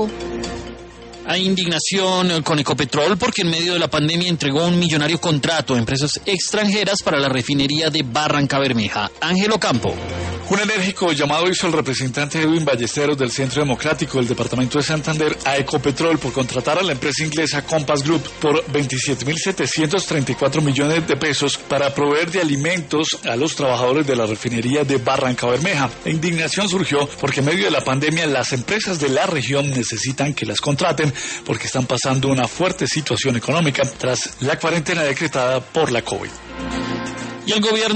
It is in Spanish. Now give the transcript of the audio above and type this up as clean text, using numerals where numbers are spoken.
Hay indignación con Ecopetrol porque en medio de la pandemia entregó un millonario contrato a empresas extranjeras para la refinería de Barrancabermeja. Ángel Ocampo. Un enérgico llamado hizo el representante Edwin Ballesteros del Centro Democrático del Departamento de Santander a Ecopetrol por contratar a la empresa inglesa Compass Group por 27.734 millones de pesos para proveer de alimentos a los trabajadores de la refinería de Barrancabermeja. La indignación surgió porque en medio de la pandemia las empresas de la región necesitan que las contraten porque están pasando una fuerte situación económica tras la cuarentena decretada por la COVID. Y el gobierno